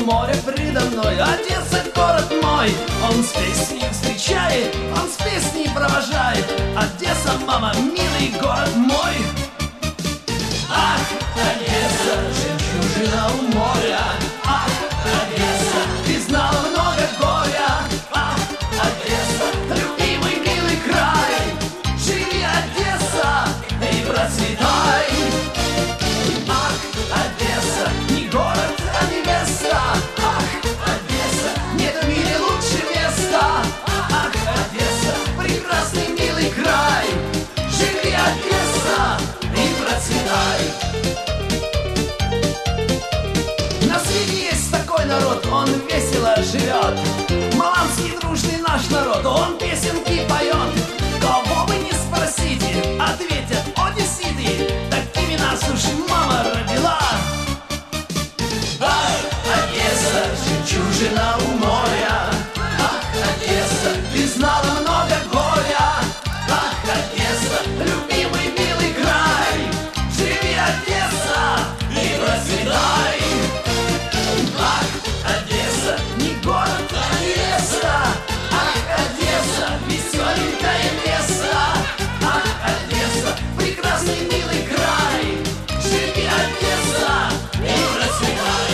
море предо мной. Одесса, город мой, он с песней встречает, он с песней провожает. Одесса, мама, милый город мой. Ах, Одесса, жемчужина у моря. Ах, Одесса, ты знала много горя. Ах, Одесса, любимый милый край. Живи, Одесса, и процветай. Ах, Одесса, не город, а невеста. Ах, Одесса, нет в мире лучше места. Ах, Одесса, прекрасный милый край. Живи, Одесса, и процветай. На свете есть такой народ, он весело живет. Маланский дружный наш народ, он песенки поет. Кого вы не спросите, ответят одесситы. Такими нас уж мама родила. Ах, Одесса, жемчужина у моря. Ах, Одесса, ты знала много горя. Ах, Одесса, любимый милый край. Живи, Одесса, и процветай. Ах, Одесса, не город, а невеста. Ах, Одесса, веселенькое место. Ах, Одесса, прекрасный милый край. Живи, Одесса, и процветай.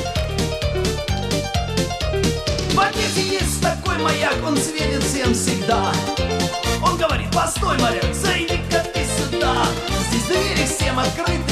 В Одессе есть такой маяк, он светит всем всегда. Он говорит: постой, моряк, зайди-ка ты сюда. Здесь двери всем открыты.